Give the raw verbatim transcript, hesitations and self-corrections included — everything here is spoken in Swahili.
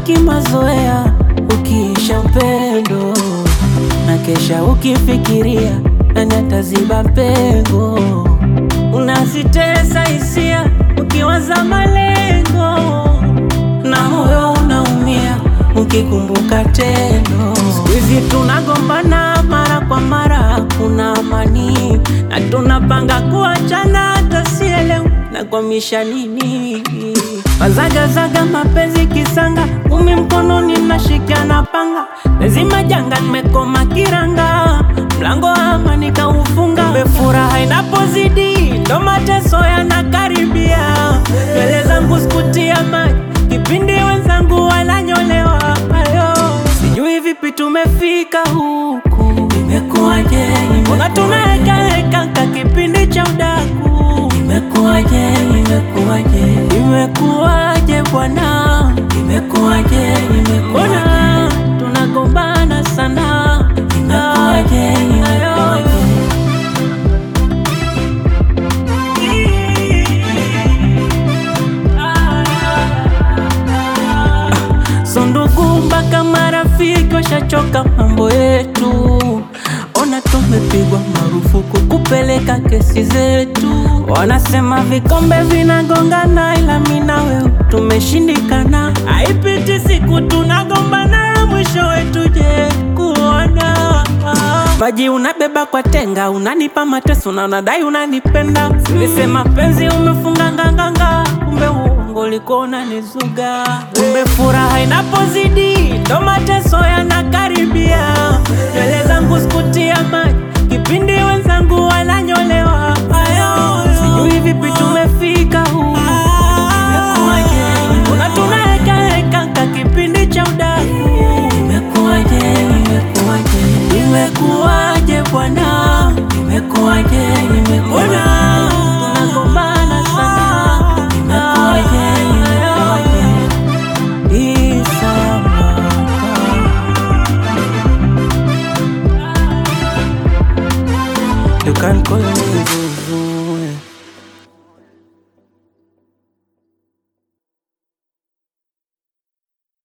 unabaki mazoea, ukiisha upendo na kesha ukifikiria nani ataziba pengo. Unazitesa hisia ukiwaza malengo, na moyo unaumia ukikumbuka tendo. Siku hizi tunagombana mara kwa mara, kuna amani na tunapanga kuachana, hata sielewi nakwamisha nini. Wazagazaga mapenzi kisanga, umi mkononi nashika na panga, lazima janga nimekoma kiranga, mlango wa amani kaufunga. Kumbe furaha inapozidi ndo mateso yanakaribia. Nywele zangu sikutia maji kipindi wenzangu wananyolewa. Ayo, sijui vipi tumefika huku, imekuwaje? Mbona tunaeka eka ka kipindi cha udaku? Imekuwaje? Imekuwaje? Imekuwaje bwana? Imekuwaje? Imekuwaje? Tunagombana sana. Imekuwaje? Imekuwaje? So ndugu mpaka marafiki washachoka mambo yetu. Ona tumepigwa marufuku kupeleka kesi zetu. Wanasema vikombe vinagongana, ila mimi na wewe tumeshindikana. Haipiti siku tunagombana, mwisho wetu je kuona. Maji unabeba kwa tenga, unanipa mateso na unadai unanipenda. Silisema penzi umefunga nganganga, kumbe uongo ulikuwa unanizuga. Kumbe furaha inapozidi ndo mateso yanakaribia. Nywele zangu sikutia maji kipindi wenzangu wananyolewa. Ayo, sijui vipi tumefika huku, imekuwaje? Mbona tunaeka eka ka kipindi cha udaku? Imekuwaje? Imekuwaje? Imekuwaje bwana? Imekuwaje? Imekuwaje? Tunagombana sana. Imekuwaje? Imekuwaje? Isamaka, you can call me.